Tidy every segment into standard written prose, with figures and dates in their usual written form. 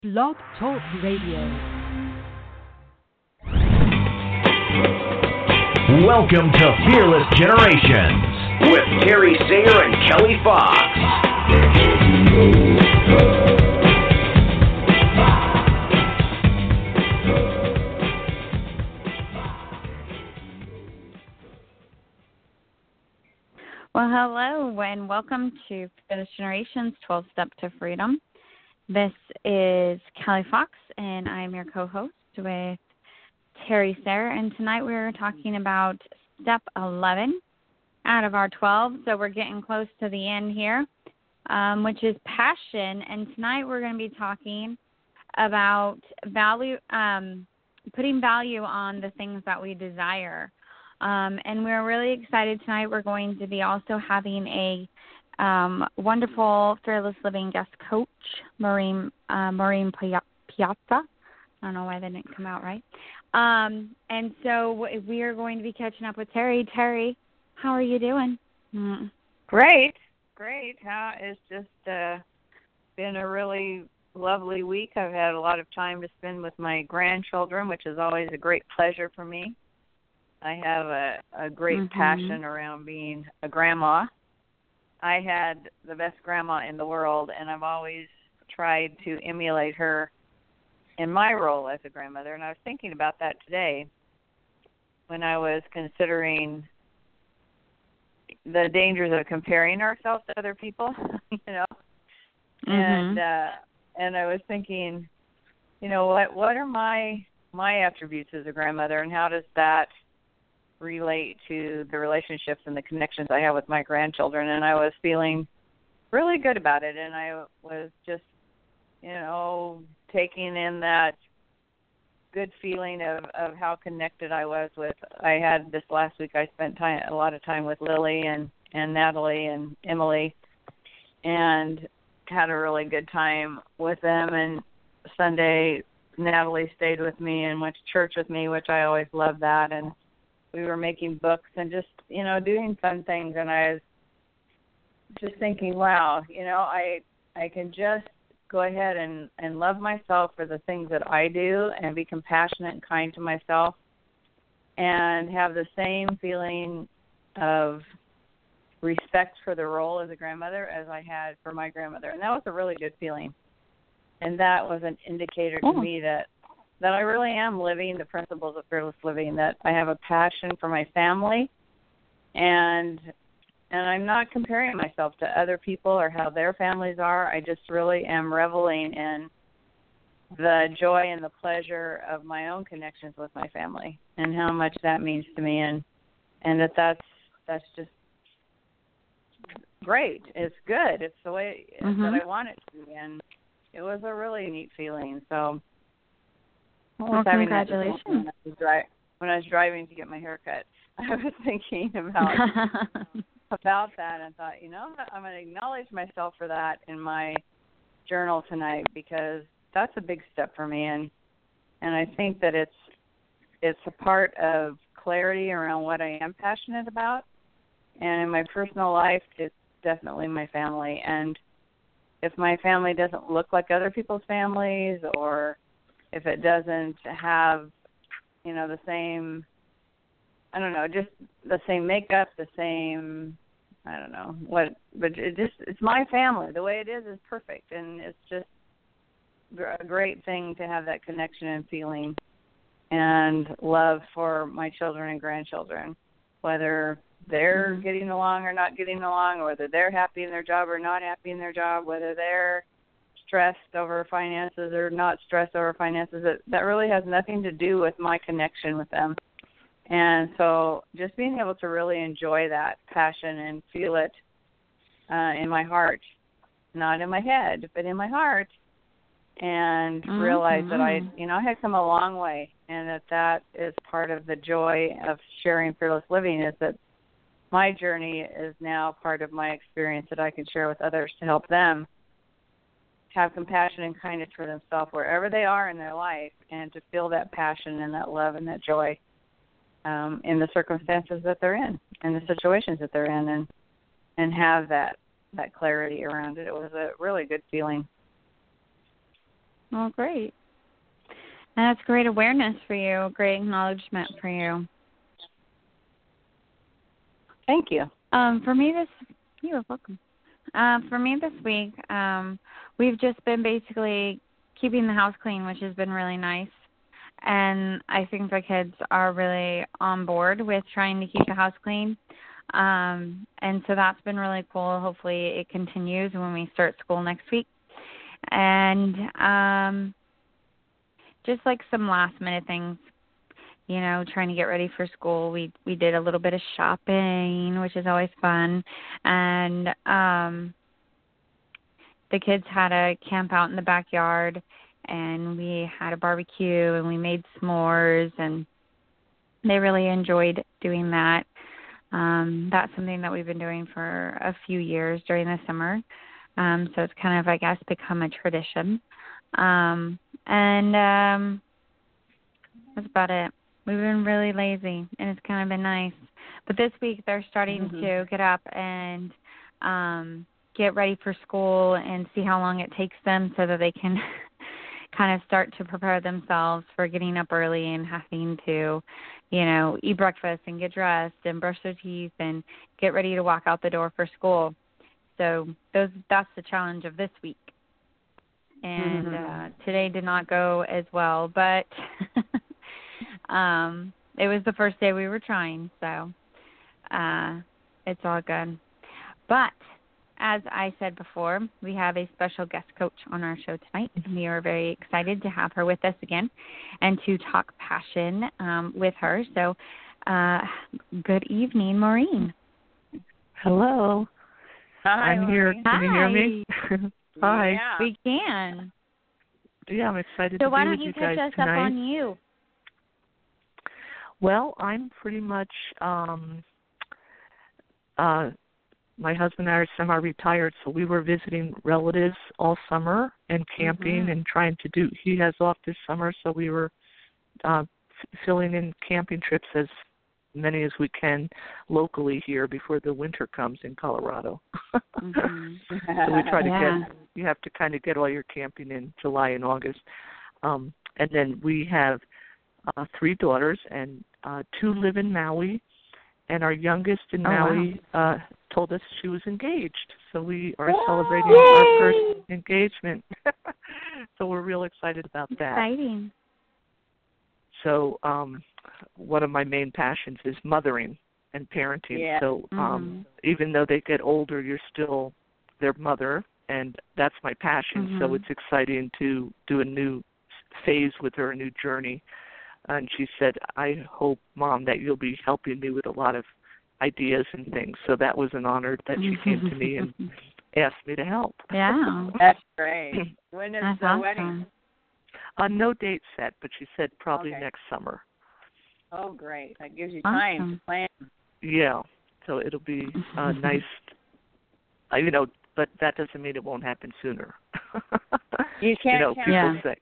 Blog Talk Radio. Welcome to Fearless Generations with Terry Sayer and Kelly Fox. Well, hello, and welcome to Fearless Generations 12 Steps to Freedom. This is Kelly Fox, and I'm your co-host with Terry Sayer, and tonight we're talking about Step 11 out of our 12, so we're getting close to the end here, which is passion, and tonight we're going to be talking about value, putting value on the things that we desire. And we're really excited tonight. We're going to be also having a wonderful Fearless Living guest coach, Maureen Piazza. I don't know why that didn't come out right. And so we are going to be catching up with Terry. Terry, how are you doing? Great. It's just been a really lovely week. I've had a lot of time to spend with my grandchildren, which is always a great pleasure for me. I have a great passion around being a grandma. I had the best grandma in the world, and I've always tried to emulate her in my role as a grandmother. And I was thinking about that today when I was considering the dangers of comparing ourselves to other people, and I was thinking, what are my attributes as a grandmother, and how does that relate to the relationships and the connections I have with my grandchildren? And I was feeling really good about it, and I was just, taking in that good feeling of how connected I was with. I had this last week, I spent a lot of time with Lily and Natalie and Emily, and had a really good time with them. And Sunday, Natalie stayed with me and went to church with me, which I always love that. And we were making books and just, doing fun things. And I was just thinking, wow, I can just go ahead and love myself for the things that I do and be compassionate and kind to myself and have the same feeling of respect for the role as a grandmother as I had for my grandmother. And that was a really good feeling. And that was an indicator to me that I really am living the principles of fearless living, that I have a passion for my family, and I'm not comparing myself to other people or how their families are. I just really am reveling in the joy and the pleasure of my own connections with my family and how much that means to me, and that's just great. It's good. It's the way that I want it to be, and it was a really neat feeling. So well, congratulations. When I was driving to get my hair cut, I was thinking about that and thought, I'm going to acknowledge myself for that in my journal tonight, because that's a big step for me. And I think that it's a part of clarity around what I am passionate about. And in my personal life, it's definitely my family. And if my family doesn't look like other people's families, or if it doesn't have, the same, just the same makeup, the same, but it's my family. The way it is perfect. And it's just a great thing to have that connection and feeling and love for my children and grandchildren, whether they're getting along or not getting along, or whether they're happy in their job or not happy in their job, whether they're stressed over finances or not stressed over finances. That really has nothing to do with my connection with them. And so just being able to really enjoy that passion and feel it in my heart, not in my head, but in my heart, and realize that I had come a long way, and that is part of the joy of sharing fearless living, is that my journey is now part of my experience that I can share with others to help them have compassion and kindness for themselves wherever they are in their life, and to feel that passion and that love and that joy in the circumstances that they're in and the situations that they're in, and have that clarity around it. It was a really good feeling. Well, great. And that's great awareness for you, great acknowledgement for you. Thank you. You're welcome. For me this week, we've just been basically keeping the house clean, which has been really nice. And I think the kids are really on board with trying to keep the house clean. And so that's been really cool. Hopefully it continues when we start school next week. And just like some last minute things, you know, trying to get ready for school. We did a little bit of shopping, which is always fun. And the kids had a camp out in the backyard, and we had a barbecue, and we made s'mores, and they really enjoyed doing that. That's something that we've been doing for a few years during the summer. So it's kind of, I guess, become a tradition. And that's about it. We've been really lazy, and it's kind of been nice. But this week they're starting to get up and get ready for school and see how long it takes them so that they can kind of start to prepare themselves for getting up early and having to, you know, eat breakfast and get dressed and brush their teeth and get ready to walk out the door for school. So that's the challenge of this week. And today did not go as well, but it was the first day we were trying, so it's all good. But as I said before, we have a special guest coach on our show tonight. We are very excited to have her with us again and to talk passion with her. So good evening, Maureen. Hello. Hi, I'm here. Hi. Can you hear me? Hi. Yeah. We can. Yeah, I'm excited So to why be don't with you guys catch us tonight. up on you? Well, I'm pretty much, my husband and I are semi-retired, so we were visiting relatives all summer and camping and trying to do, he has off this summer, so we were filling in camping trips as many as we can locally here before the winter comes in Colorado. So we try to get, you have to kind of get all your camping in July and August. And then we have 3 daughters, and 2 live in Maui, and our youngest in Maui told us she was engaged. So we are celebrating our first engagement. So we're real excited about that. Exciting. So one of my main passions is mothering and parenting. Yeah. So even though they get older, you're still their mother, and that's my passion. So it's exciting to do a new phase with her, a new journey. And she said, I hope, Mom, that you'll be helping me with a lot of ideas and things. So that was an honor that she came to me and asked me to help. Yeah. That's great. When is That's the awesome. wedding? No date set, but she said probably Okay. next summer. Oh, great. That gives you time to plan. Yeah. So it'll be nice, but that doesn't mean it won't happen sooner. You can't count. People say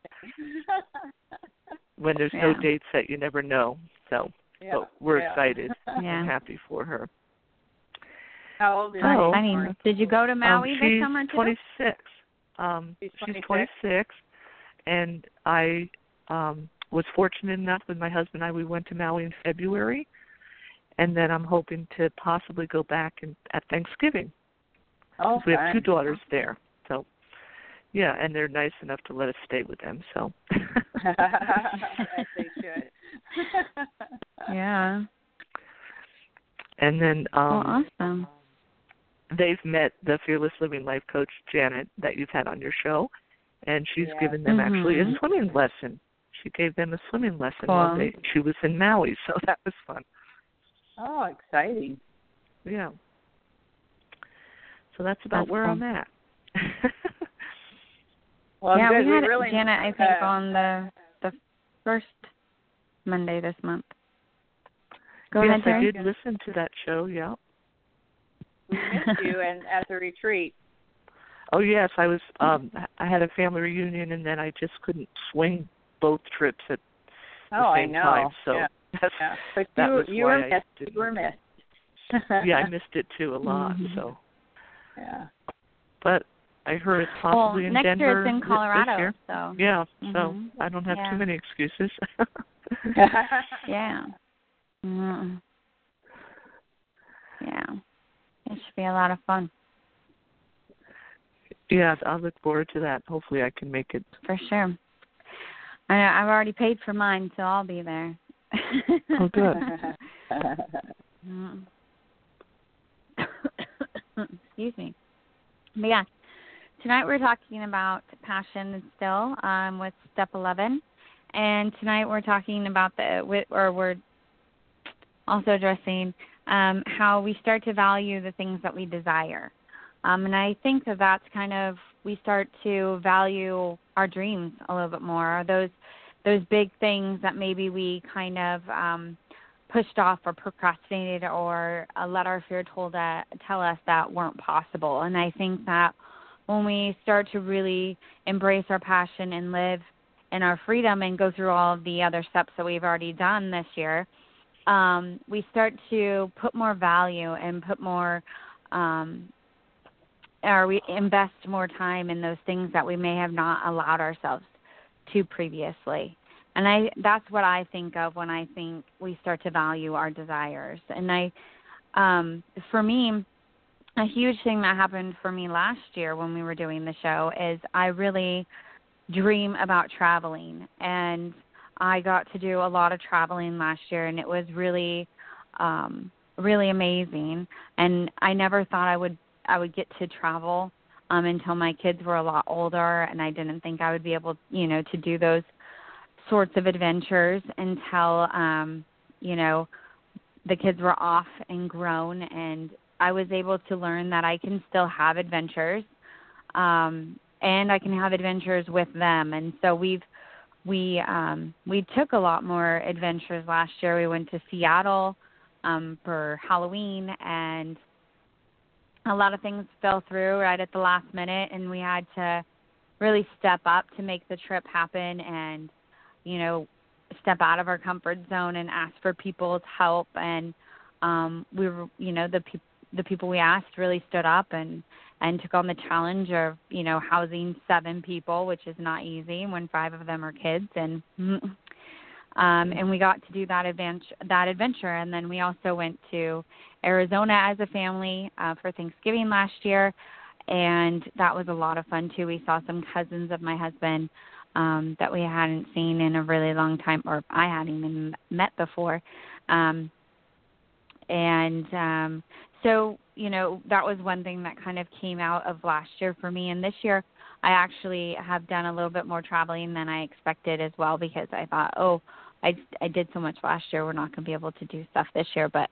when there's no date set, you never know. So but we're excited and happy for her. How old is Oh, she? I mean, did you go to Maui this summer too? She's 26. She's 26, and I was fortunate enough with my husband and I, we went to Maui in February, and then I'm hoping to possibly go back at Thanksgiving. Oh, we have 2 daughters there. So, yeah, and they're nice enough to let us stay with them. So. As they should. Yeah. And then awesome. They've met the Fearless Living Life coach, Janet, that you've had on your show, and she's given them actually a swimming lesson. She gave them a swimming lesson one day. She was in Maui, so that was fun. Oh, exciting. Yeah. So that's about where I'm at. Well, yeah, good. we had really Janet, I think, on the first Monday this month. Go yes, ahead, Terry. I did listen to that show, yeah. We missed you and at the retreat. Oh, yes, I was. I had a family reunion, and then I just couldn't swing both trips at the same time. So but that was you why were I missed. didn't. You were missed. Yeah, I missed it too a lot. So yeah. but I heard it's possibly in next Denver year it's in Colorado. this year. So Yeah, so I don't have Yeah. too many excuses. Yeah. Mm-hmm. Yeah. It should be a lot of fun. Yeah, I'll look forward to that. Hopefully I can make it. For sure. I know, I've already paid for mine, so I'll be there. Oh, good. Excuse me. But yeah, tonight we're talking about passion and still with step 11. And tonight we're talking about we're also addressing how we start to value the things that we desire. And I think that that's kind of, we start to value our dreams a little bit more, those big things that maybe we kind of pushed off or procrastinated or let our fear tell us that weren't possible. And I think that when we start to really embrace our passion and live in our freedom and go through all of the other steps that we've already done this year, we start to put more value and put more or we invest more time in those things that we may have not allowed ourselves to previously. And that's what I think of when I think we start to value our desires. And for me, a huge thing that happened for me last year when we were doing the show is I really dream about traveling. And I got to do a lot of traveling last year, and it was really, really amazing. And I never thought I would get to travel until my kids were a lot older, and I didn't think I would be able, to do those sorts of adventures until, the kids were off and grown, and I was able to learn that I can still have adventures, and I can have adventures with them. And so we took a lot more adventures last year. We went to Seattle for Halloween, and a lot of things fell through right at the last minute, and we had to really step up to make the trip happen and, step out of our comfort zone and ask for people's help. And we were, the people we asked really stood up and took on the challenge of, housing 7 people, which is not easy when 5 of them are kids. And we got to do that adventure. And then we also went to Arizona as a family for Thanksgiving last year, and that was a lot of fun too. We saw some cousins of my husband that we hadn't seen in a really long time, or I hadn't even met before. So, that was one thing that kind of came out of last year for me. And this year I actually have done a little bit more traveling than I expected as well, because I thought, I did so much last year, we're not going to be able to do stuff this year. But,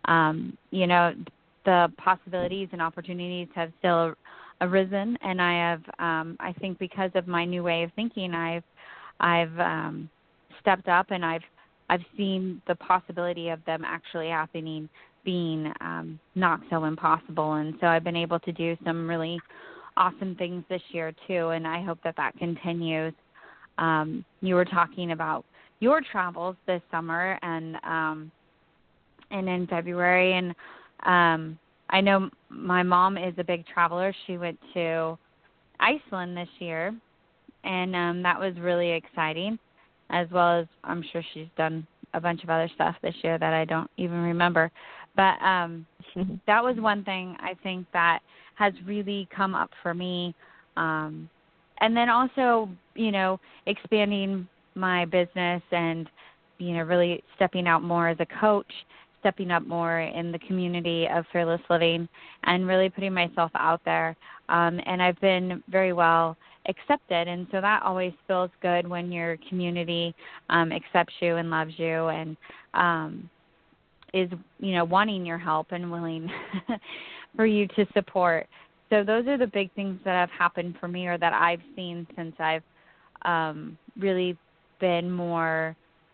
the possibilities and opportunities have still arisen. And I have, I think because of my new way of thinking, I've stepped up, and I've seen the possibility of them actually happening being not so impossible. And so I've been able to do some really awesome things this year too, and I hope that continues. You were talking about your travels this summer and in February, and I know my mom is a big traveler. She went to Iceland this year, and that was really exciting, as well as I'm sure she's done a bunch of other stuff this year that I don't even remember. But that was one thing I think that has really come up for me. And then also, expanding my business and, really stepping out more as a coach, stepping up more in the community of Fearless Living, and really putting myself out there. And I've been very well accepted, and so that always feels good when your community accepts you and loves you and is, wanting your help and willing for you to support. So those are the big things that have happened for me, or that I've seen since I've really been more,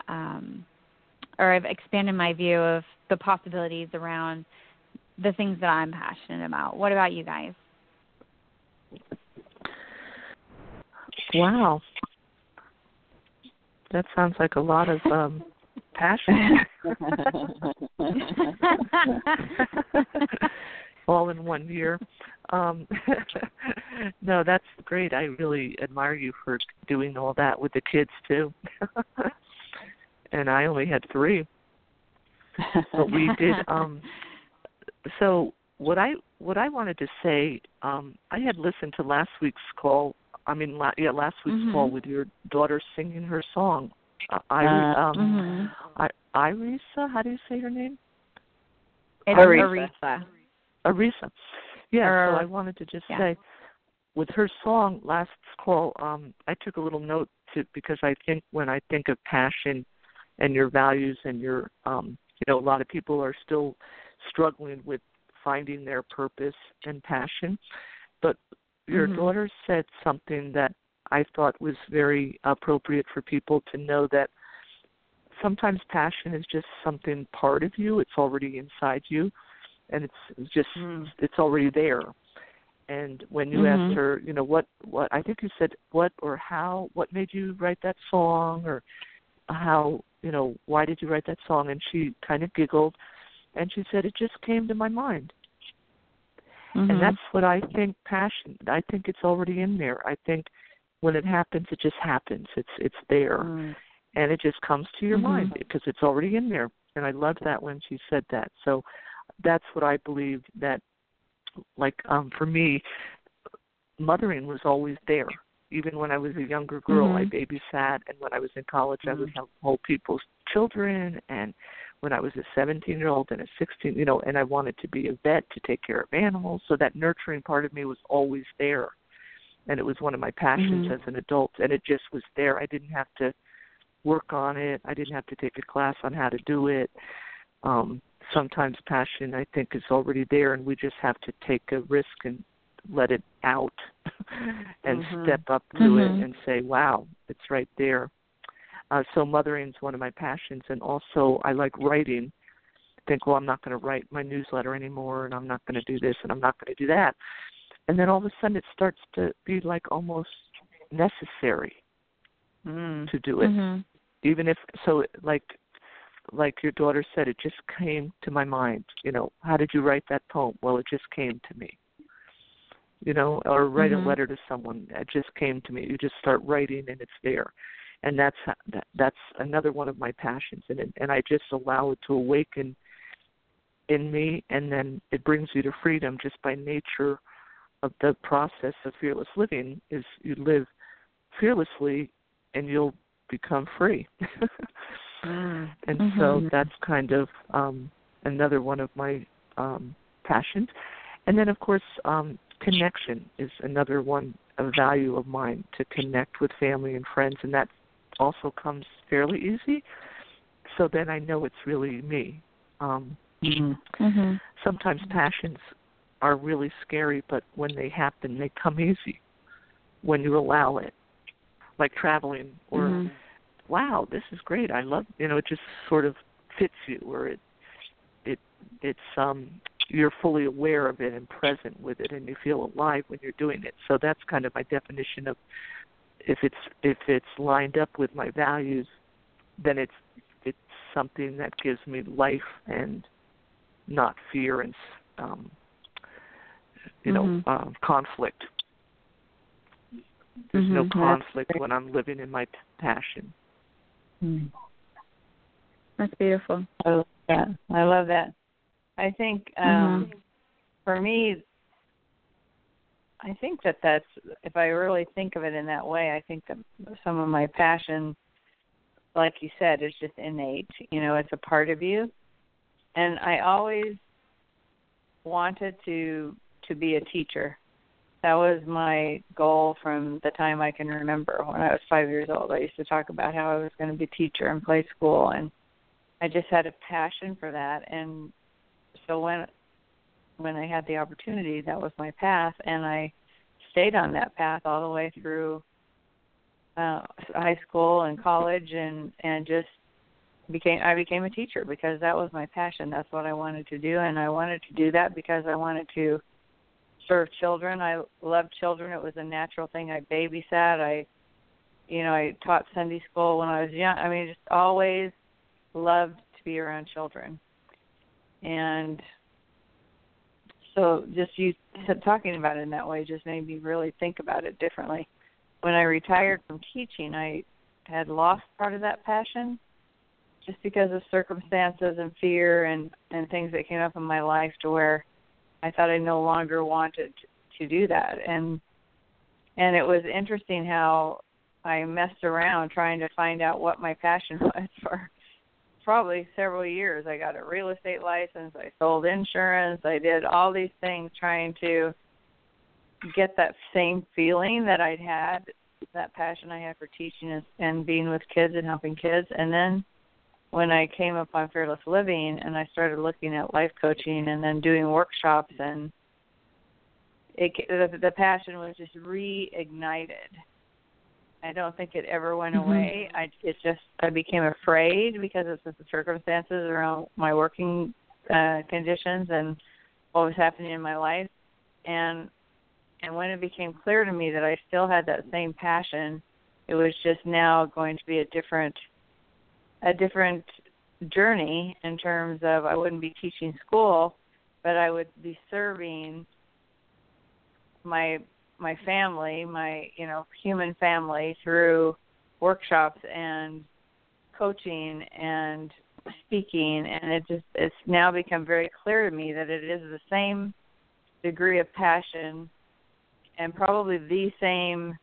or I've expanded my view of the possibilities around the things that I'm passionate about. What about you guys? Wow. That sounds like a lot of passion. all in one year. No, that's great. I really admire you for doing all that with the kids too. And I only had 3, but we did. So what I wanted to say, I had listened to last week's call. Last week's call with your daughter singing her song. Irisa, how do you say her name? It's Arisa. Arisa. Yeah, so I wanted to just say, with her song, last call, I took a little note because I think when I think of passion and your values and your, a lot of people are still struggling with finding their purpose and passion. But your daughter said something that I thought was very appropriate for people to know, that sometimes passion is just something part of you. It's already inside you, and it's just it's already there. And when you asked her, what I think you said, what or how, what made you write that song, or how, why did you write that song? And she kind of giggled, and she said, it just came to my mind. And that's what I think passion. I think it's already in there. I think when it happens, it just happens. It's there, and it just comes to your mind because it's already in there. And I loved that when she said that. So that's what I believe, that, like, for me, mothering was always there. Even when I was a younger girl, I babysat, and when I was in college, I would help hold people's children, and when I was a 17-year-old and a 16, and I wanted to be a vet to take care of animals, so that nurturing part of me was always there, and it was one of my passions as an adult, and it just was there. I didn't have to work on it. I didn't have to take a class on how to do it. Sometimes passion, I think, is already there, and we just have to take a risk and let it out and step up to it and say, wow, it's right there. So mothering is one of my passions, and also I like writing. I think, well, I'm not going to write my newsletter anymore, and I'm not going to do this, and I'm not going to do that. And then all of a sudden it starts to be like almost necessary to do it. Even if, so like your daughter said, it just came to my mind. How did you write that poem? Well, it just came to me. Or write a letter to someone. It just came to me. You just start writing, and it's there. And that's another one of my passions, and I just allow it to awaken in me, and then it brings you to freedom just by nature of the process of fearless living. Is you live fearlessly, and you'll become free. And so that's kind of another one of my passions. And then, of course, connection is another one, a value of mine, to connect with family and friends, and that also comes fairly easy. So then I know it's really me. Sometimes passions are really scary, but when they happen, they come easy when you allow it. Like traveling, or wow, this is great. I love, it just sort of fits you, or it's you're fully aware of it and present with it, and you feel alive when you're doing it. So that's kind of my definition of, if it's lined up with my values, then it's something that gives me life and not fear and conflict. There's no conflict when I'm living in my passion. That's beautiful. I love that. I think for me, I think that's, if I really think of it in that way, I think that some of my passion, like you said, is just innate. It's a part of you. And I always wanted to be a teacher. That was my goal from the time I can remember. When I was 5 years old, I used to talk about how I was going to be a teacher and play school, and I just had a passion for that. And so when I had the opportunity, that was my path, and I stayed on that path all the way through high school and college, and just I became a teacher because that was my passion. That's what I wanted to do, and I wanted to do that because I wanted to serve children. I loved children. It was a natural thing. I babysat. I taught Sunday school when I was young. I mean, just always loved to be around children. And So just you talking about it in that way just made me really think about it differently. When I retired from teaching, I had lost part of that passion just because of circumstances and fear and things that came up in my life to where I thought I no longer wanted to do that. And it was interesting how I messed around trying to find out what my passion was for probably several years. I got a real estate license. I sold insurance. I did all these things trying to get that same feeling that I'd had, that passion I had for teaching and being with kids and helping kids. And then when I came up on Fearless Living and I started looking at life coaching and then doing workshops, and the passion was just reignited. I don't think it ever went away. I became afraid because of the circumstances around my working conditions and what was happening in my life. And when it became clear to me that I still had that same passion, it was just now going to be a different journey in terms of I wouldn't be teaching school, but I would be serving my family, my human family, through workshops and coaching and speaking, and it's now become very clear to me that it is the same degree of passion and probably the same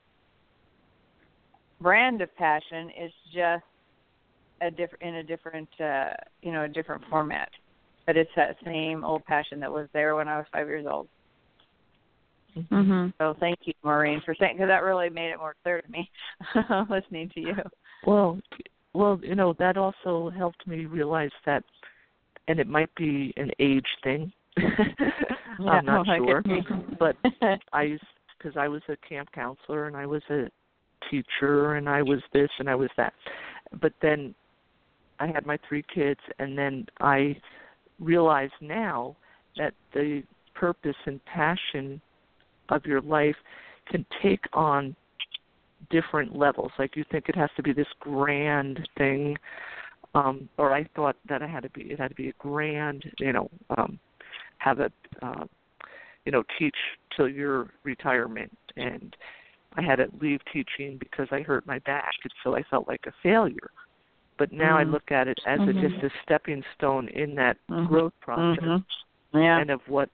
brand of passion. It's just a different format, but it's that same old passion that was there when I was 5 years old. Mm-hmm. So thank you, Maureen, for saying, because that really made it more clear to me listening to you. Well, that also helped me realize that, and it might be an age thing. I'm not sure, but because I was a camp counselor and I was a teacher and I was this and I was that, but then I had my 3 kids, and then I realize now that the purpose and passion of your life can take on different levels. Like you think it has to be this grand thing, or I thought that it had to be a grand, have a, teach till your retirement, and I had to leave teaching because I hurt my back, and so I felt like a failure. But now I look at it as just a stepping stone in that growth process, and of what,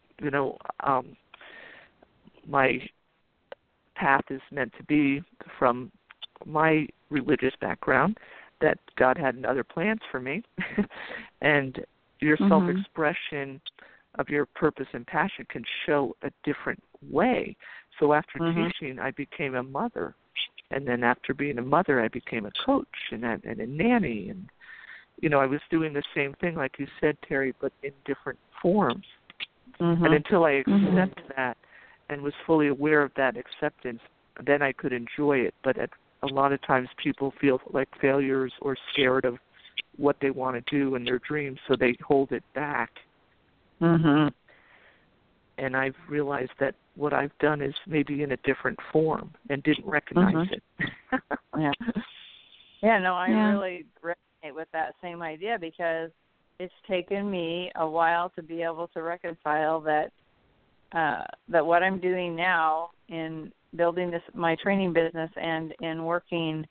my path is meant to be from my religious background, that God had other plans for me. And your self-expression of your purpose and passion can show a different way. So after teaching, I became a mother. And then after being a mother, I became a coach and a nanny. And, I was doing the same thing, like you said, Terry, but in different forms. And until I accept that and was fully aware of that acceptance, then I could enjoy it. But a lot of times people feel like failures or scared of what they want to do in their dreams, so they hold it back. And I've realized that what I've done is maybe in a different form and didn't recognize it. I really resonate with that same idea, because it's taken me a while to be able to reconcile that what I'm doing now in building my training business and in working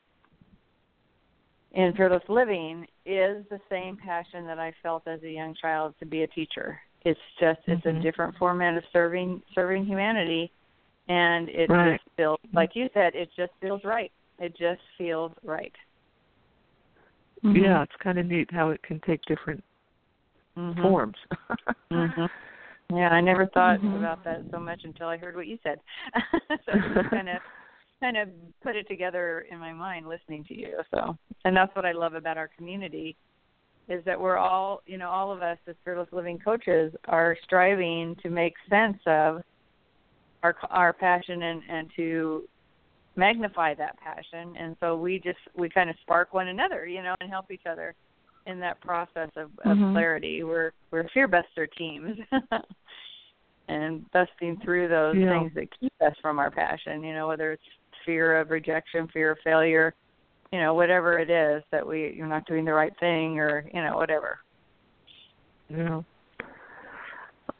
in Fearless Living is the same passion that I felt as a young child to be a teacher. It's just it's a different format of serving humanity, and it just feels, like you said, it just feels right. It just feels right. Yeah, it's kind of neat how it can take different forms. Yeah, I never thought about that so much until I heard what you said. So just kind of put it together in my mind listening to you. So, and that's what I love about our community, is that we're all, all of us as Fearless Living coaches are striving to make sense of our passion and to magnify that passion. And so we kind of spark one another, and help each other in that process of clarity. We're fear-buster teams and busting through those things that keep us from our passion, whether it's fear of rejection, fear of failure, whatever it is that you're not doing the right thing or, whatever. Yeah.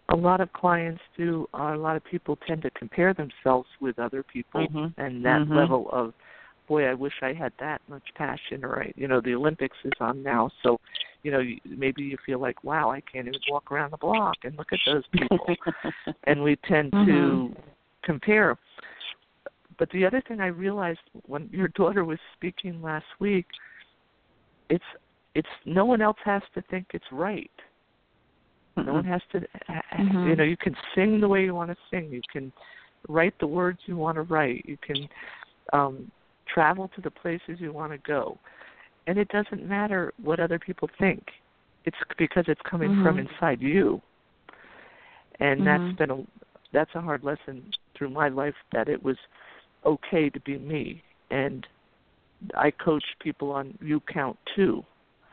a lot of clients do, a lot of people tend to compare themselves with other people, and that level of, boy, I wish I had that much passion, or, the Olympics is on now, so, maybe you feel like, wow, I can't even walk around the block, and look at those people. And we tend to compare. But the other thing I realized when your daughter was speaking last week, it's no one else has to think it's right. No one has to, you can sing the way you want to sing. You can write the words you want to write. You can travel to the places you want to go. And it doesn't matter what other people think. It's because it's coming from inside you. And that's a hard lesson through my life, that it was okay to be me. And I coach people on You Count Too.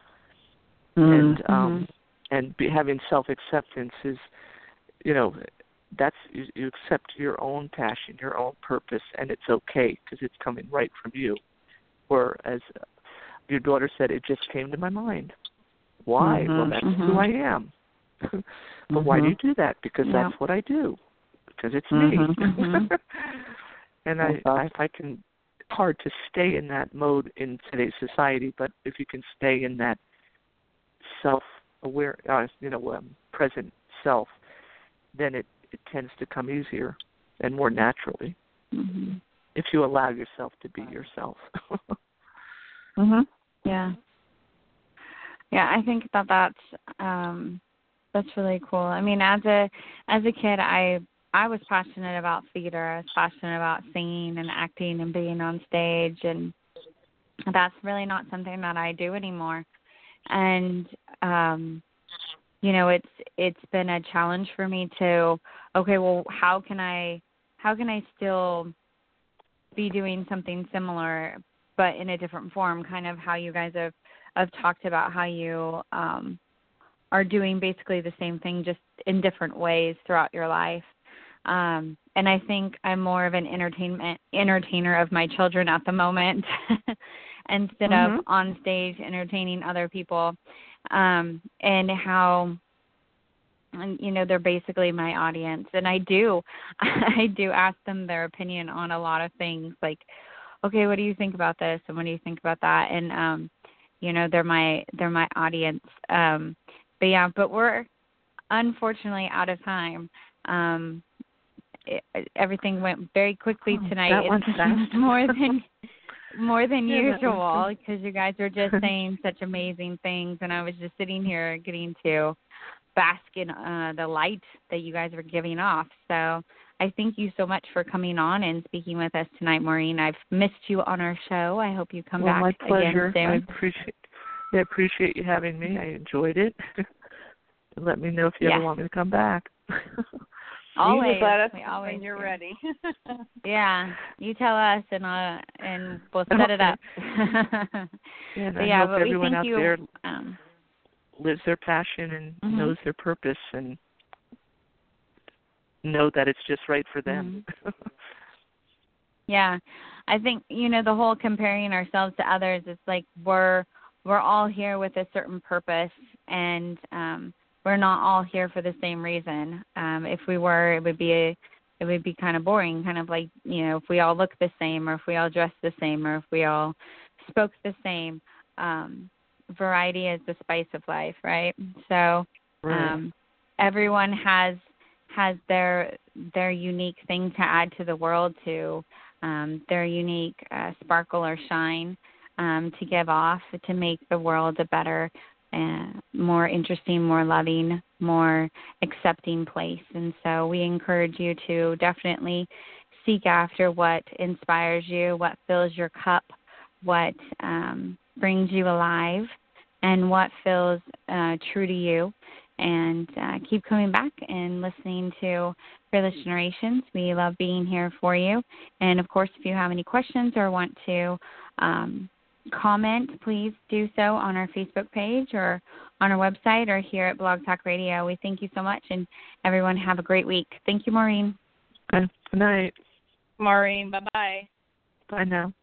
And having self-acceptance is, that's you accept your own passion, your own purpose, and it's okay because it's coming right from you. Or as your daughter said, it just came to my mind. Why? Well, that's who I am. But why do you do that? Because that's what I do. Because it's me. And I can, it's hard to stay in that mode in today's society, but if you can stay in that self-aware, present self, then it tends to come easier and more naturally if you allow yourself to be yourself. Yeah. Yeah, I think that's really cool. I mean, as a kid, I was passionate about theater. I was passionate about singing and acting and being on stage, and that's really not something that I do anymore. And it's been a challenge for me to, okay, well, how can I still be doing something similar but in a different form, kind of how you guys have talked about how you are doing basically the same thing just in different ways throughout your life. And I think I'm more of an entertainer of my children at the moment instead of on stage entertaining other people. And how, they're basically my audience. And I do ask them their opinion on a lot of things, like, okay, what do you think about this? And what do you think about that? And, they're my audience. But we're unfortunately out of time. Everything went very quickly tonight. That went fast. more than usual, because you guys were just saying such amazing things, and I was just sitting here getting to bask in the light that you guys were giving off. So I thank you so much for coming on and speaking with us tonight, Maureen. I've missed you on our show. I hope you come back my pleasure. Again soon. I appreciate you having me. I enjoyed it. Let me know if you ever want me to come back. Always. Let us always when you're ready. Yeah, you tell us, and we'll set it up. And I hope everyone out there lives their passion and knows their purpose and know that it's just right for them. Yeah, I think the whole comparing ourselves to others is like we're all here with a certain purpose, and we're not all here for the same reason. If we were, it would be kind of boring, kind of like, if we all look the same, or if we all dress the same, or if we all spoke the same. Variety is the spice of life, right? So everyone has their unique thing to add to the world, to their unique sparkle or shine to give off, to make the world a better, more interesting, more loving, more accepting place. And so we encourage you to definitely seek after what inspires you, what fills your cup, what brings you alive, and what feels true to you. And keep coming back and listening to Fearless Generations. We love being here for you. And, of course, if you have any questions or want to comment, please do so on our Facebook page or on our website or here at Blog Talk Radio. We thank you so much, and everyone have a great week. Thank you, Maureen. Good night. Maureen, bye-bye. Bye now.